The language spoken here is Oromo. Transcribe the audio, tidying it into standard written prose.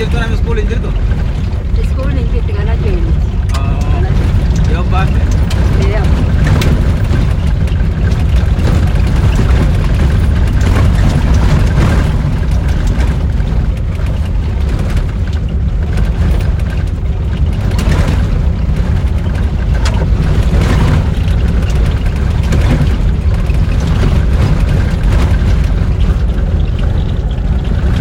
jirtu namni iskuul hin jirtu? Iskuul hin jirtu kana keenya. Yoo baate?